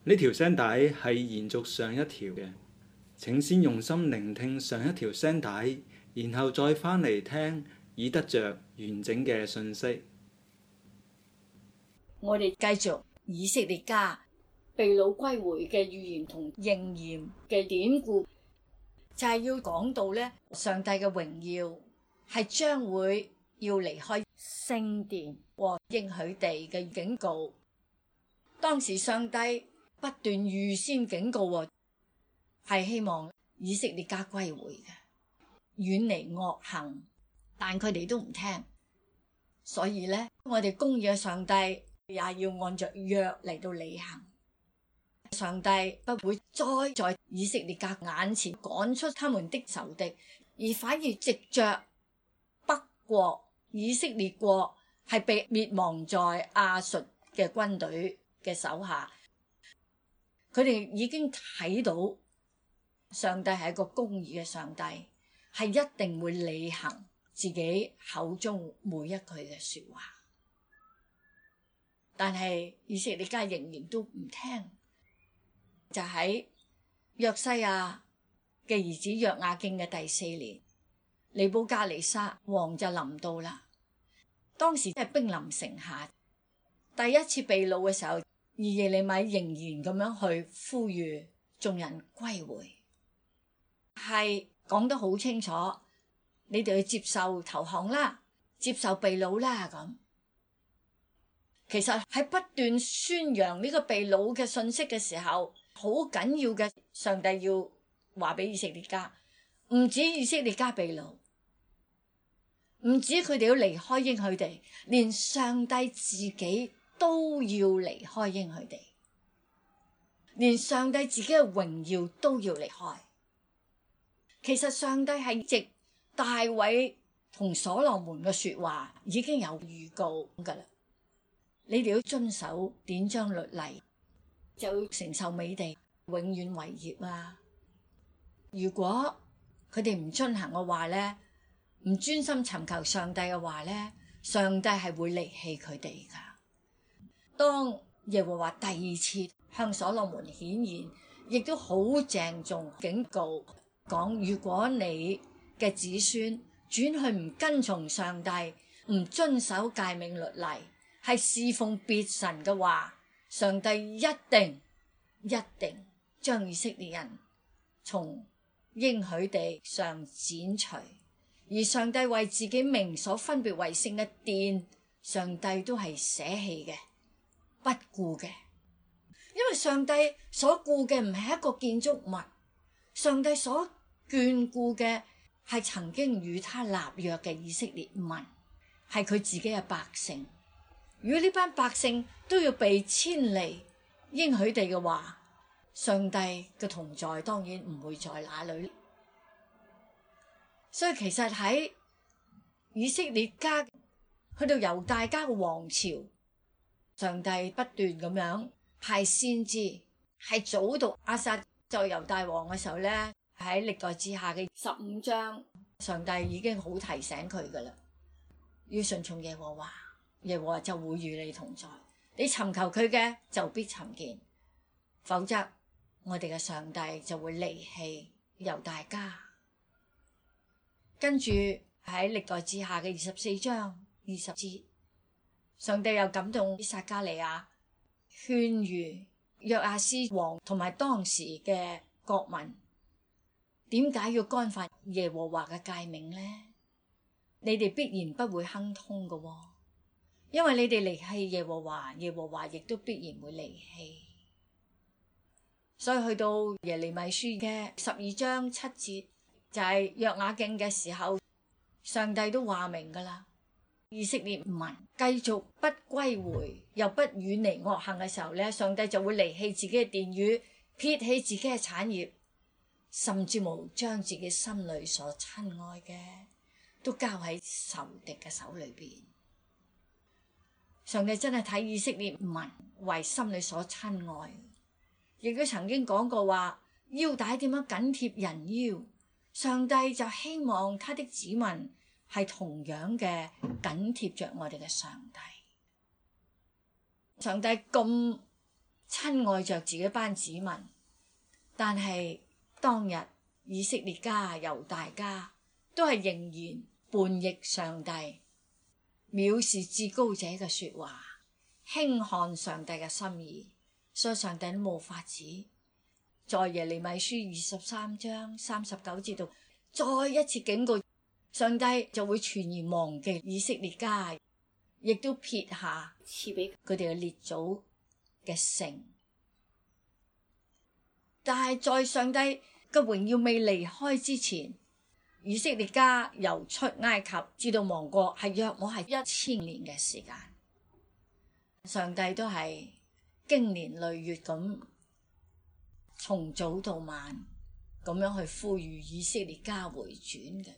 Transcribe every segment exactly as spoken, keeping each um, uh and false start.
呢條聲帶係延續上一條嘅，請先用心聆聽上一條聲帶，然後再返嚟聽，以得着完整嘅信息。 我哋繼續以色列家被擄歸回嘅預言同應驗嘅典故，就係要講到咧，上帝嘅榮耀係將會要離開聖殿和應許地嘅警告。當時上帝不斷預先警告，係希望以色列家歸回嘅，遠離惡行，但佢哋都唔聽。所以咧，我哋公義嘅上帝也要按着約嚟到履行。上帝不會再在以色列家眼前趕出他們的仇敵，而反而藉着北國以色列國係被滅亡在亞述嘅軍隊嘅手下。佢哋已經睇到上帝係一個公義嘅上帝，係一定會履行自己口中每一句嘅說話。但係以色列家仍然都唔聽，就喺約西亞嘅兒子約雅敬嘅第四年，尼布甲尼撒王就臨到啦。當時係兵臨城下，第一次被擄嘅時候，而耶利米仍然咁樣去呼籲眾人歸回，係講得好清楚，你哋去接受投降啦，接受被擄啦咁。其實喺不斷宣揚呢個被擄嘅信息嘅時候，好緊要嘅，上帝要話俾以色列家，唔止以色列家被擄，唔止佢哋要離開應許地，連上帝自己都要離開應許地，連上帝自己嘅榮耀都要離開。其實上帝係藉大衛同所羅門嘅說話已經有預告噶啦，你哋要遵守典章律例，就要承受美地，永遠為業啊！如果佢哋唔遵行嘅話咧，唔專心尋求上帝嘅話咧，上帝係會離棄佢哋噶。當耶和華第二次向所羅門顯現，亦都好鄭重警告講，如果你嘅子孫轉去唔跟從上帝，唔遵守誡命律例，係侍奉別神嘅話，上帝一定一定將以色列人從應許地上剪除，而上帝為自己名所分別為聖嘅殿，上帝都係捨棄嘅，不顧嘅。因為上帝所顧嘅唔係一個建築物，上帝所眷顧嘅係曾經與他立約嘅以色列民，係佢自己嘅百姓。如果呢班百姓都要被遷離應許地嘅話，上帝嘅同在當然唔會在那裏。所以其實喺以色列家去到猶大家嘅王朝，上帝不斷咁樣派先知，係早到亞撒做猶大王嘅時候咧，喺歷代志下嘅十五章，上帝已經好提醒佢噶啦，要順從耶和華，耶和華就會與你同在，你尋求佢嘅就必尋見，否則我哋嘅上帝就會離棄猶大家。跟住喺歷代志下嘅二十四章二十節，上帝又感動撒迦利亞勸喻約亞斯王同埋當時嘅國民，點解要干犯耶和華嘅誡命呢？你哋必然不會亨通嘅，哦，因為你哋離棄耶和華，耶和華亦都必然會離棄。所以去到耶利米書嘅十二章七節，就係約雅敬嘅時候，上帝都話明噶啦，以色列民繼續不歸回，又不遠離惡行嘅時候咧，上帝就會離棄自己嘅殿宇，撇棄自己嘅產業，甚至無將自己心裏所親愛嘅都交喺仇敵嘅手裏邊。上帝真係睇以色列民為心裏所親愛，亦都曾經講過話，腰帶點樣緊貼人腰，上帝就希望他的子民係同樣嘅緊貼着我哋嘅上帝。上帝咁親愛着自己班子民，但係當日以色列家、猶大家都係仍然叛逆上帝，藐視至高者嘅說話，輕看上帝嘅心意，所以上帝都冇法子。在耶利米書二十三章三十九節度再一次警告，上帝就會全然忘記以色列家，亦都撇下賜俾佢哋嘅列祖嘅城。但係在上帝嘅榮耀未離開之前，以色列家由出埃及至到亡國係約莫係一千年嘅時間，上帝都係經年累月咁從早到晚咁樣去呼籲以色列家回轉嘅。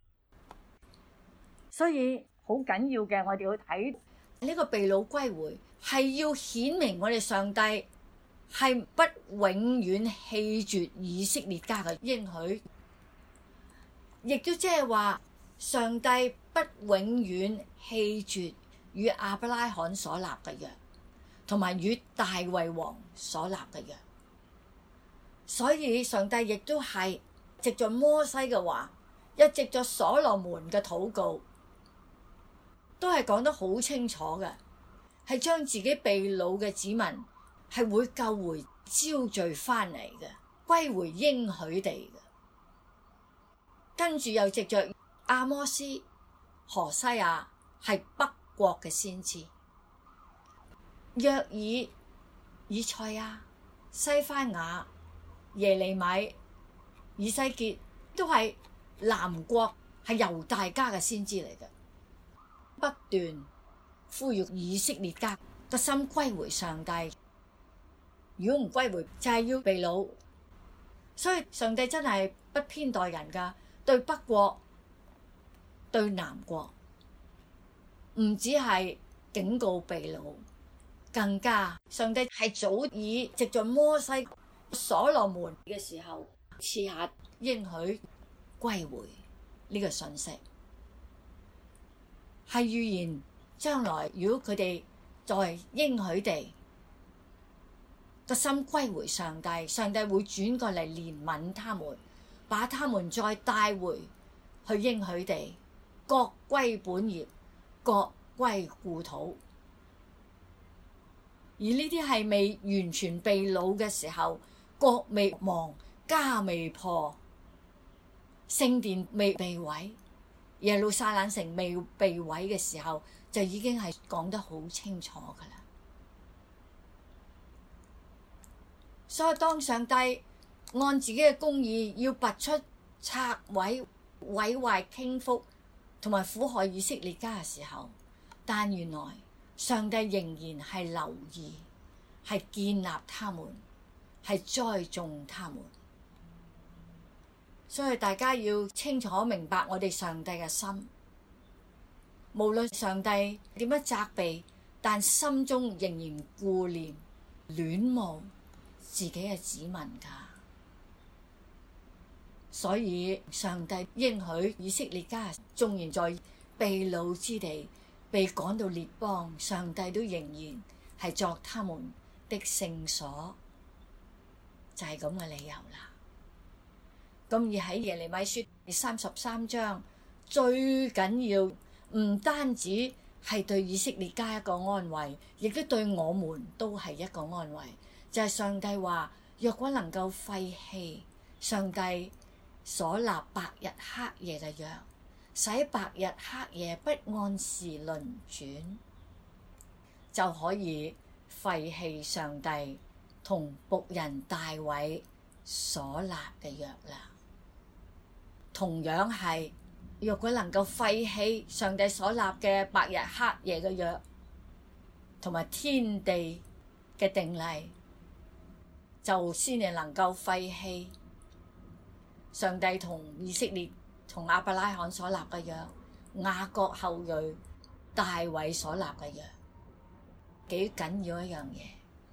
所以好緊要嘅，我哋要睇呢個被擄歸回，係要顯明我哋上帝係不永遠棄絕以色列家嘅應許，亦都即係話上帝不永遠棄絕與亞伯拉罕所立嘅約，同埋與大衛王所立嘅約。所以上帝亦都係藉着摩西嘅話，一藉着所羅門嘅禱告，都係講得好清楚嘅，係將自己被擄嘅子民係會救回招聚翻嚟嘅，歸回應許地嘅。跟住又藉着阿摩斯、何西亞係北國嘅先知，約爾、以賽亞、西番雅、耶利米、以西結都係南國，係猶大家嘅先知嚟嘅，不斷呼籲以色列家個心歸回上帝。如果唔歸回，就係、是、要被擄。所以上帝真係不偏待人噶，對北國、對南國，唔止係警告被擄，更加上帝係早已藉着摩西、所羅門嘅時候賜下應許歸回呢個信息，係預言將來如果佢哋在應許地個心歸回上帝，上帝會轉過嚟憐憫他們，把他們再帶回去應許地，各歸本業，各歸故土。而呢啲係未完全被擄嘅時候，國未亡，家未破，聖殿未被毀，耶路撒冷城未被毀嘅時候，就已經係講得好清楚噶啦。所以當上帝按自己嘅公義要拔出拆毀、毀壞、傾覆同埋苦害以色列家嘅時候，但原來上帝仍然係留意，係建立他們，係栽種他們。所以大家要清楚明白我哋上帝嘅心，無論上帝點樣責備，但心中仍然顧念、戀慕自己嘅子民噶。所以上帝應許以色列家，縱然在被擄之地被趕到列邦，上帝都仍然係作他們的聖所，就係咁嘅理由啦。咁而喺耶利米書三十三章，最緊要唔單止係對以色列家一個安慰，亦都對我們都係一個安慰。就係、是、上帝話，若果能夠廢棄上帝所立白日黑夜嘅約，使白日黑夜不按時輪轉，就可以廢棄上帝同僕人大衛所立嘅約啦。同樣係，若果能夠廢棄上帝所立嘅白日黑夜嘅約，同埋天地嘅定例，就先至能夠廢棄上帝同以色列同亞伯拉罕所立嘅約，雅各後裔大衛所立嘅約，幾緊要一樣嘢。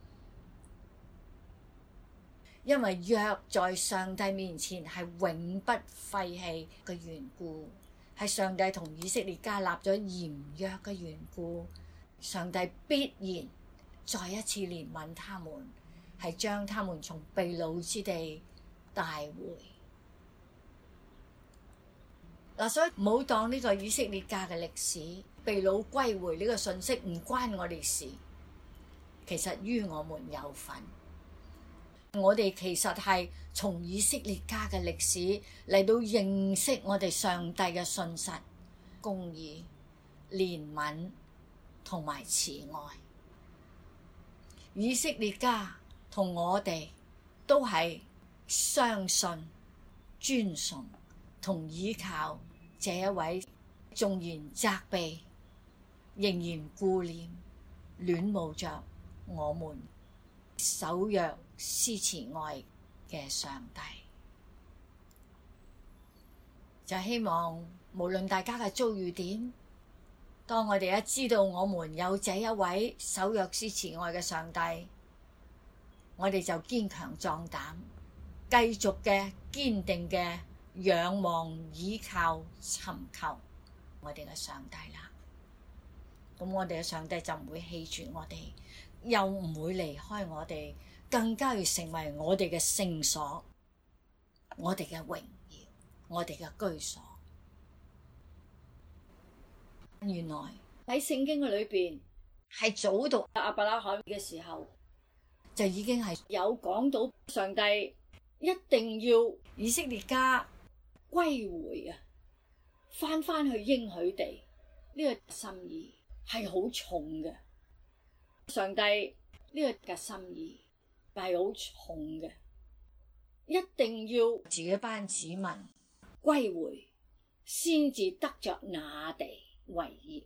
因為約在上帝面前係永不廢棄嘅緣故，係上帝同以色列家立咗嚴約嘅緣故，上帝必然再一次憐憫他們，係將他們從被擄之地帶回。嗱，所以唔好當呢個以色列家嘅歷史被擄歸回呢個信息唔關我哋事，其實於我們有份。我哋其實係從以色列家嘅歷史嚟到認識我哋上帝嘅信實、公義、憐憫同埋慈愛。以色列家同我哋都係相信、尊崇同依靠這一位縱然責備，仍然顧念、戀慕着我們、守約施慈愛嘅上帝。就希望無論大家嘅遭遇點，當我哋一知道我們有這一位守約施慈愛嘅上帝，我哋就堅強壯膽，繼續嘅堅定嘅仰望、倚靠、尋求我哋嘅上帝啦。咁我哋嘅上帝就唔會棄絕我哋，又唔會離開我哋，更加要成為我哋嘅聖所，我哋嘅榮耀，我哋嘅居所。原來喺聖經嘅裏邊，係早讀亞伯拉罕嘅時候，就已經係有講到上帝一定要以色列家歸回啊，翻翻去應許地，呢個心意係好重嘅。上帝呢個嘅心意係好重嘅，一定要自己班子民歸回，先至得着那地為業。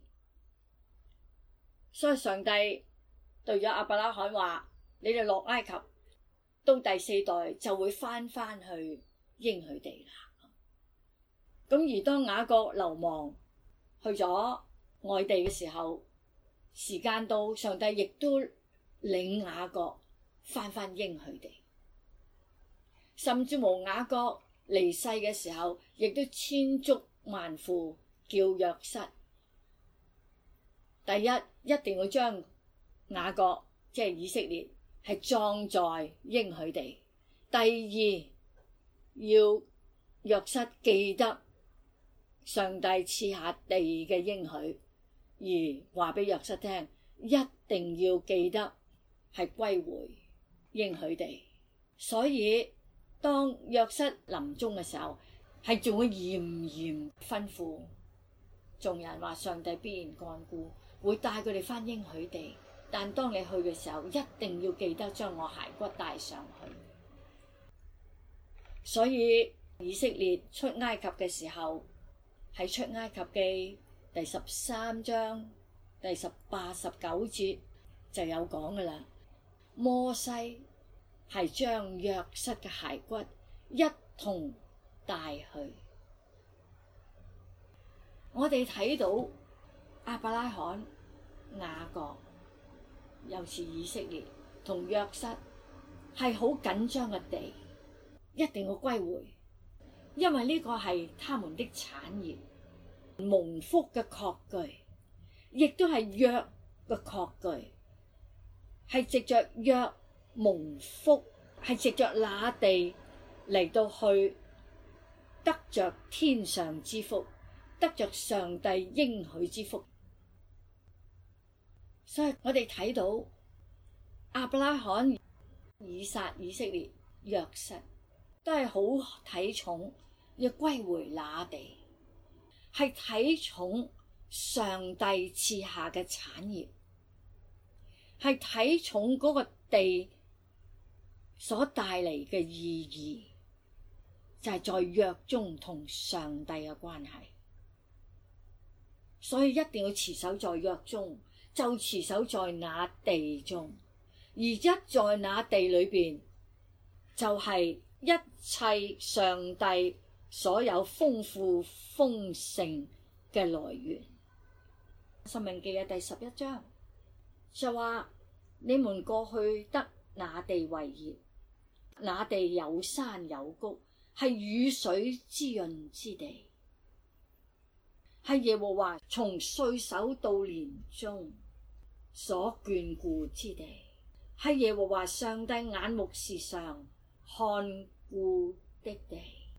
所以上帝對咗亞伯拉罕話：你哋落埃及，到第四代就會翻翻去應許地啦。咁而當雅各流亡去咗外地嘅時候，時間到，上帝亦都領雅各翻翻應許地，甚至無雅各離世嘅時候，亦都千囑萬咐叫約瑟。第一，一定要將雅各即係以色列係葬在應許地。第二，要約瑟記得上帝賜下地嘅應許，而話俾約瑟聽，一定要記得係歸回應許地。所以當約瑟臨終嘅時候，係仲會嚴嚴吩咐眾人話：上帝必然看顧，會帶佢哋翻應許地。但當你去嘅時候，一定要記得將我骸骨帶上去。所以以色列出埃及嘅時候，喺出埃及記第十三章第十八十九節就有講噶啦。摩西係將約瑟嘅骸骨一同帶去。我哋睇到亞伯拉罕、雅各，又是以色列同約瑟係好緊張嘅地，一定要歸回，因為呢個係他們的產業，蒙福嘅確據，亦都係約嘅確據，係藉着約蒙福，係藉着那地嚟到去得着天上之福，得着上帝應許之福。所以我哋睇到亞伯拉罕、以撒、以色列、約瑟都係好睇重要歸回那地，係睇重上帝賜下嘅產業，係睇重嗰個地所帶嚟嘅意義，就係在約中同上帝嘅關係。所以一定要持守在約中，就持守在那地中，而一在那地裏邊，就係一切上帝所有豐富豐盛嘅來源。申命記嘅第十一章就話：你們過去得那地為業，那地有山有谷，係雨水滋潤之地，係耶和華從歲首到年終所眷顧之地，係耶和華上帝眼目時常看顧的地。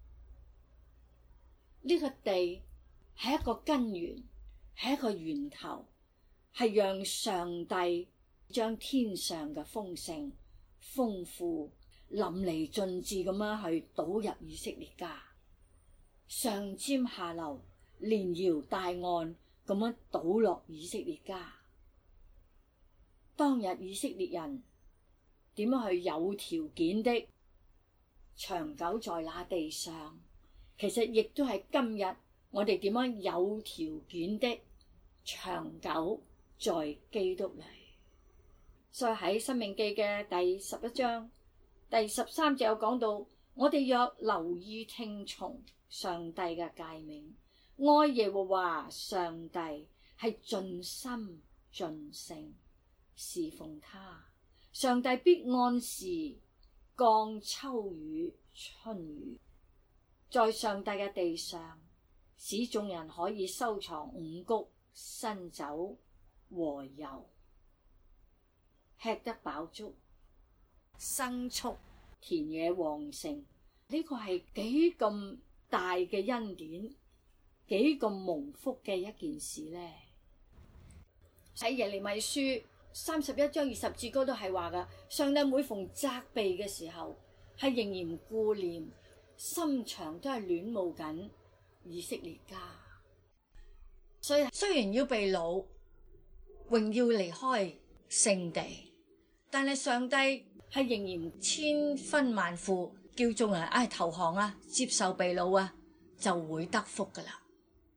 呢個地係一個根源，係一個源頭，係讓上帝將天上嘅豐盛、豐富、淋漓盡致咁樣去倒入以色列家，上尖下流，連搖帶按咁樣倒落以色列家。當日以色列人點樣去有條件的長久在那地上，其實亦都係今日我哋點樣有條件的長久在基督裏。所以喺申命記嘅第十一章第十三節有講到，我哋若留意聽從上帝嘅誡命，愛耶和華上帝，係盡心盡性侍奉他，上帝必按時降秋雨春雨，在上帝嘅地上，使眾人可以收藏五穀、新酒和油，吃得飽足，牲畜田野旺盛。呢、這個係幾咁大嘅恩典，幾咁蒙福嘅一件事呢？喺耶利米書三十一章二十節嗰度係話噶，上帝每逢責備嘅時候，係仍然顧念，心腸都係戀慕緊以色列家。所以雖然要被擄，榮耀離開聖地，但係上帝係仍然千吩萬咐，叫眾人唉投降啊，接受被擄啊，就會得福噶啦。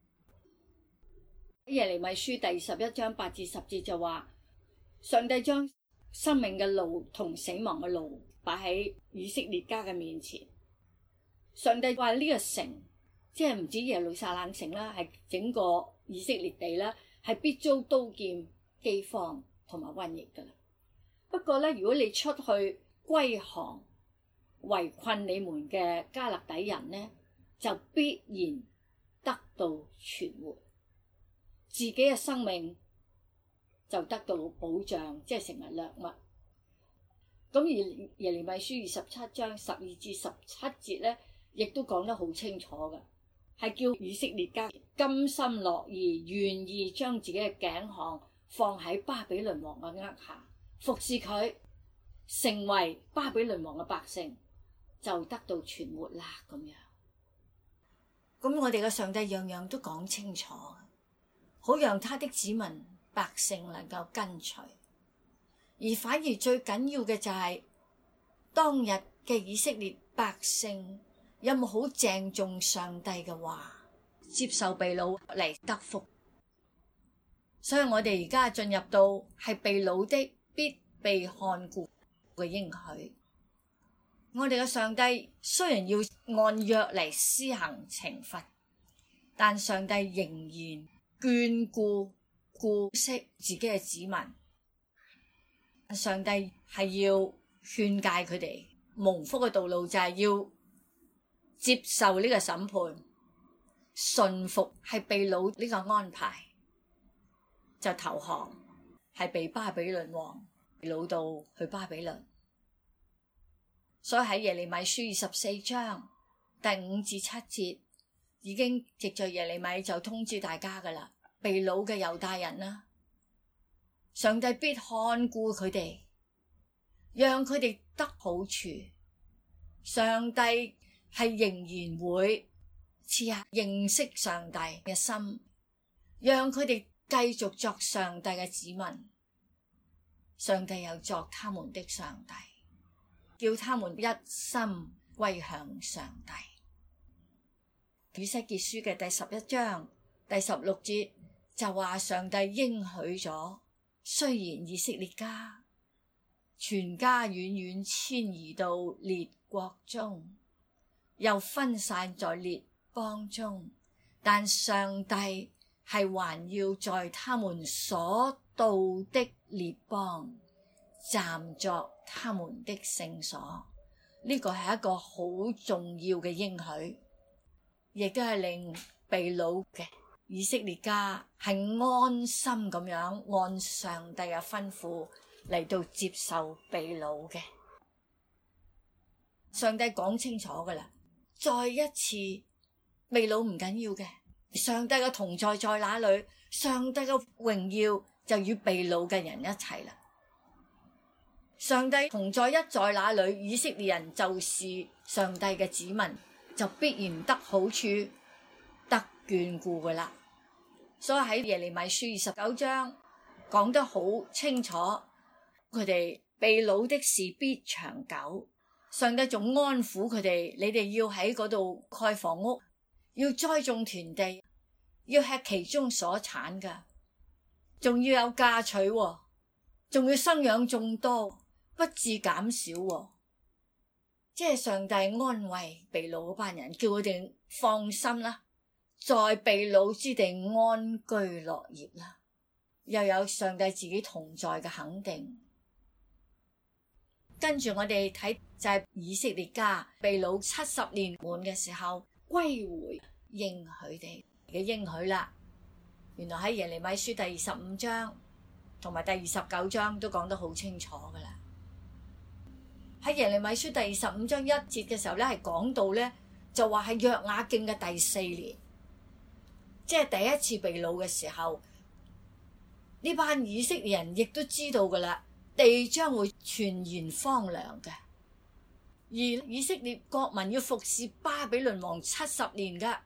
耶利米書第十一章八至十節就話，上帝將生命嘅路同死亡嘅路擺喺以色列家嘅面前。上帝話呢個城，即係唔止耶路撒冷城啦，係整個以色列地啦，係必遭刀劍、饑荒同埋瘟疫噶啦。不過咧，如果你出去歸降圍困你們嘅迦勒底人呢，就必然得到存活，自己嘅生命就得到保障，即係成為掠物。咁而耶利米書二十七章十二至十七節咧，亦都講得好清楚嘅，係叫以色列家甘心樂意、願意將自己嘅頸項放喺巴比倫王嘅軛下，服侍佢，成為巴比倫王嘅百姓，就得到存活啦。咁樣，咁我哋嘅上帝樣樣都講清楚，好讓他的子民百姓能夠跟隨。而反而最緊要嘅就係、是、當日嘅以色列百姓有冇好鄭重上帝嘅話，接受被擄嚟得福。所以我哋而家進入到係被擄的必被看顧嘅應許。我哋嘅上帝雖然要按約嚟施行懲罰，但上帝仍然眷顧顧惜自己嘅子民。上帝係要勸誡佢哋蒙福嘅道路，就係要接受呢個審判，順服係被擄呢個安排，就投降，係被巴比倫王擄到去巴比倫。所以喺耶利米書二十四章第五至七節已經藉着耶利米就通知大家噶啦，被擄嘅猶大人啦，上帝必看顧佢哋，讓佢哋得好處。上帝係仍然會賜下認識上帝嘅心，讓佢哋繼續作上帝嘅子民。上帝又作他們的上帝，叫他們一心歸向上帝。以西結書嘅第十一章第十六節就話，上帝應許咗，雖然以色列家全家遠遠遷移到列國中，又分散在列邦中，但上帝係還要在他們所到的列邦暫作他們的聖所。呢個係一個好重要嘅應許，亦都係令被擄嘅以色列家係安心咁樣按上帝嘅吩咐嚟到接受被擄嘅。上帝講清楚噶啦，再一次被擄唔緊要嘅，上帝嘅同在在哪裏，上帝嘅榮耀就與被擄嘅人一齊啦。上帝同在一在哪裏，以色列人就是上帝嘅子民，就必然得好處，得眷顧噶啦。所以喺耶利米書二十九章講得好清楚，佢哋被擄的事必長久。上帝仲安撫佢哋，你哋要喺嗰度蓋房屋，要栽種田地，要吃其中所產噶，仲要有嫁娶，仲要生養眾多，不致減少。即係上帝安慰被擄嗰班人，叫佢哋放心啦，在被擄之地安居樂業啦，又有上帝自己同在嘅肯定。跟住我哋睇就係以色列家被擄七十年滿嘅時候歸回應許哋嘅應許啦。原來喺耶利米書第二十五章同埋第二十九章都講得好清楚噶啦。喺耶利米書第二十五章一節嘅時候咧，係講到咧就話係約雅敬嘅第四年，即係第一次被擄嘅時候，呢班以色列人亦都知道噶啦，地將會全然荒涼嘅，而以色列國民要服侍巴比倫王七十年噶。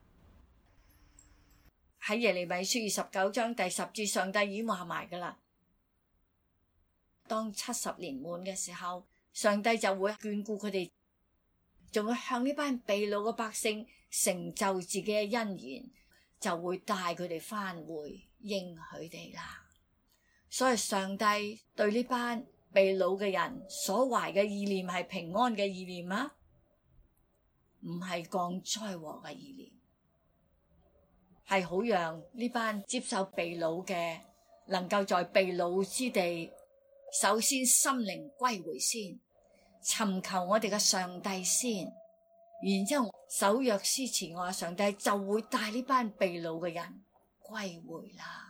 喺耶利米書二十九章第十節，上帝已經話埋噶啦，當七十年滿嘅時候，上帝就會眷顧佢哋，仲會向呢班被擄嘅百姓成就自己嘅恩言，就會帶佢哋返回應許地啦。所以上帝對呢班被擄嘅人所懷嘅意念係平安嘅意念啊，唔係降災禍嘅意念，係好讓呢班接受被擄嘅能夠在被擄之地，首先心靈歸回先，尋求我哋嘅上帝先，然之後守約施慈愛嘅上帝就會帶呢班被擄嘅人歸回啦。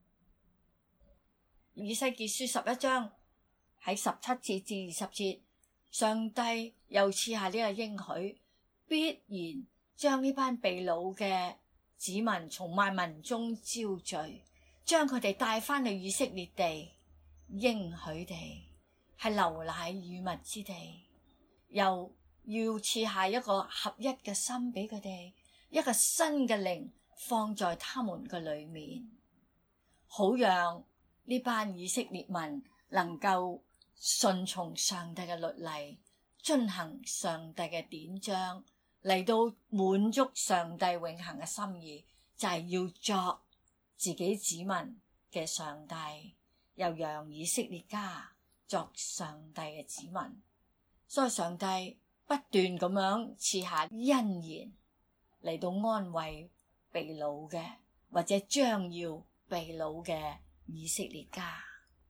以西結書十一章喺十七節至二十節，上帝又賜下呢個應許，必然將呢班被擄嘅子民從萬民中招聚，將佢哋帶翻去以色列地，應許地係流奶與蜜之地，又要賜下一個合一嘅心俾佢哋，一個新嘅靈放在他們嘅裏面，好讓呢班以色列民能夠順從上帝嘅律例，遵行上帝嘅典章，嚟到滿足上帝永恆嘅心意，就係、是、要作自己子民嘅上帝，又讓以色列家作上帝嘅子民。所以上帝不斷咁樣賜下恩言嚟到安慰被擄嘅或者將要被擄嘅以色列家。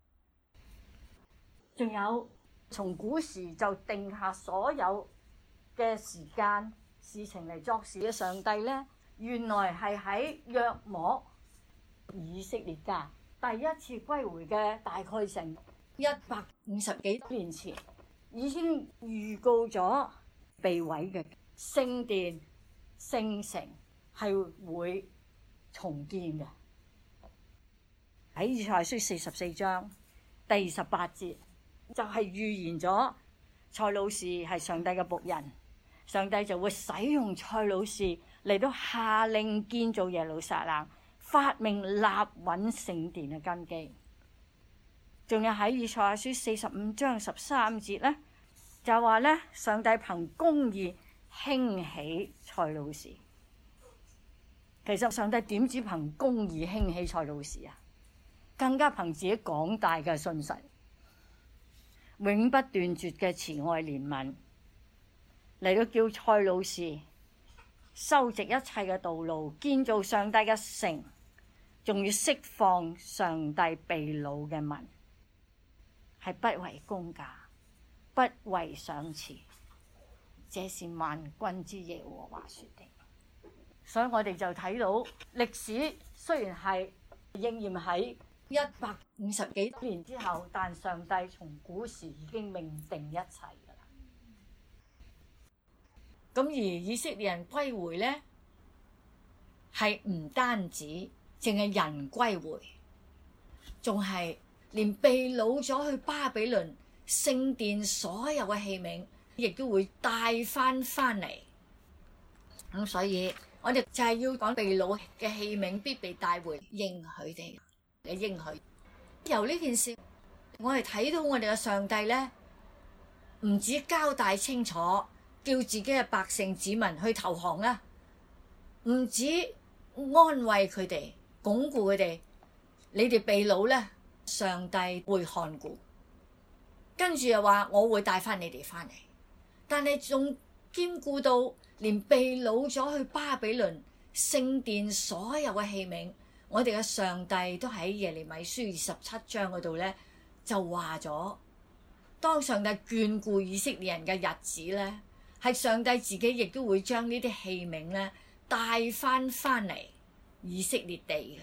仲有從古時就定下所有嘅時間事情嚟作事嘅上帝呢，原來係喺約莫以色列家第一次歸回嘅大概成一百五十幾年前，已經預告咗被毀嘅聖殿聖城係會重建嘅。喺以賽亞書四十四章第二十八節就係、是、預言咗塞魯士係上帝嘅僕人，上帝就會使用塞魯士嚟到下令建造耶路撒冷，發明立穩聖殿嘅根基。仲有喺以賽亞書四十五章十三節咧，就話咧上帝憑公義興起塞魯士。其實上帝點止憑公義興起塞魯士啊？更加憑自己廣大嘅信實，永不斷絕嘅慈愛憐憫，嚟到叫塞魯士修直一切嘅道路，建造上帝嘅城，仲要釋放上帝被擄嘅民，係不為工價，不為賞賜，這是萬軍之耶和華說的。 所以我哋就睇到歷史雖然係應驗喺一百五十幾年之後，但上帝從古時已經命定一切㗎啦。咁而以色列人歸回呢，係唔單止淨係人歸回，仲係連被擄咗去巴比倫聖殿所有嘅器皿，亦都會帶翻翻嚟。咁所以我哋就係要講被擄嘅器皿必被帶回，應許哋嘅應許。由呢件事，我哋睇到我哋嘅上帝呢，唔止交代清楚，叫自己嘅百姓子民去投降啦，唔止安慰佢哋，鞏固佢哋，你哋被擄呢，上帝會看顧，跟住又話我會帶翻你哋翻嚟，但係仲兼顧到連被擄咗去巴比倫聖殿所有嘅器皿，我哋嘅上帝都喺耶利米書二十七章嗰度呢，就話咗，當上帝眷顧以色列人嘅日子呢，係上帝自己亦都會將呢啲器皿呢帶翻翻嚟以色列地嘅。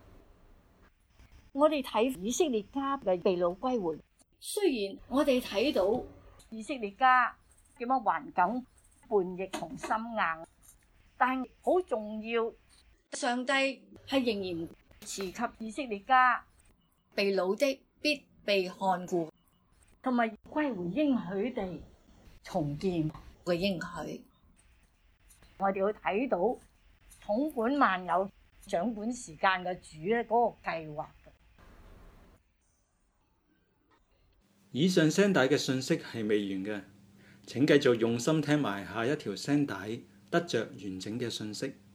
我哋睇以色列家嘅被擄歸回，雖然我哋睇到以色列家點樣環境叛逆同心硬，但係好重要，上帝係仍然賜給以色列家被擄的必被看顧，同埋歸回應許地重建嘅應許。我哋要睇到統管萬有、掌管時間嘅主咧，嗰個計劃。 以上聲帶嘅信息係未完嘅，請繼續用心聽埋下一條聲帶，得着完整嘅信息。